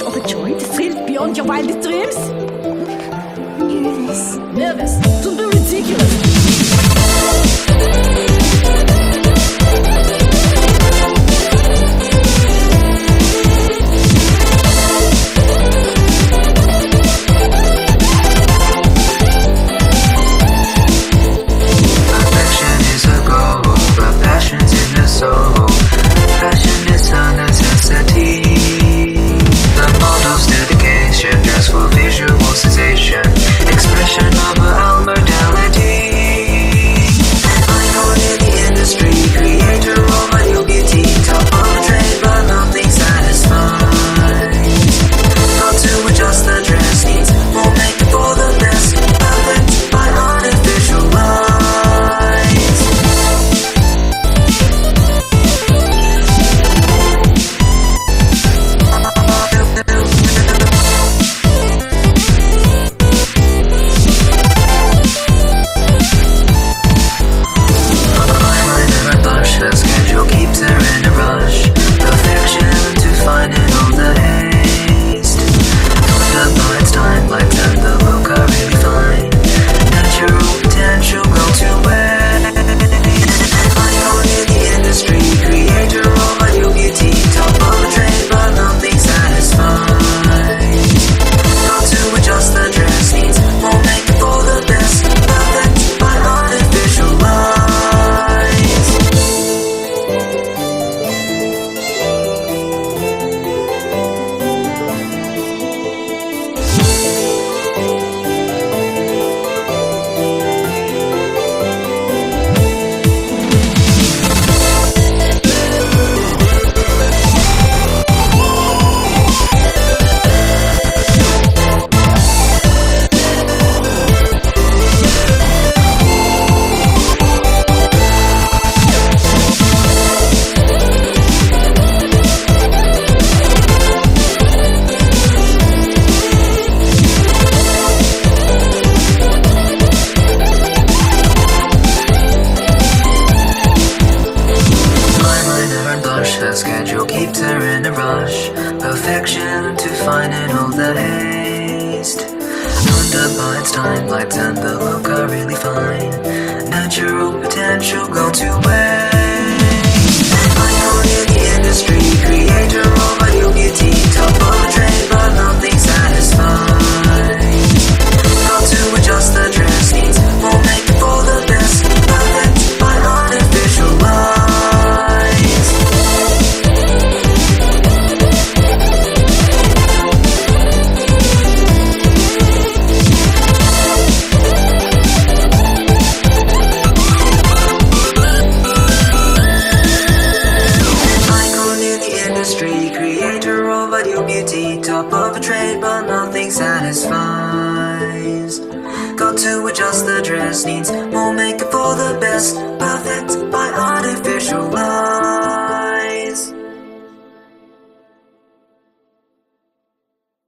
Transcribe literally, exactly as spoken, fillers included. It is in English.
taste of a joint thrilled beyond your wildest dreams? Nervous. Nervous? Don't be ridiculous. The schedule keeps her in a rush. Perfection to find in all the haste. Wonder by its time, lights and the look are really fine. Natural potential go to waste. Icon in the industry, creator of a new beauty, top of the trade, but nothing satisfies. Got to adjust the dress needs, won't make it for the best. Perfect by artificial light. Top of a trade, but nothing satisfies. Got to adjust the dress needs, won't make it for the best. Perfect by artificial light.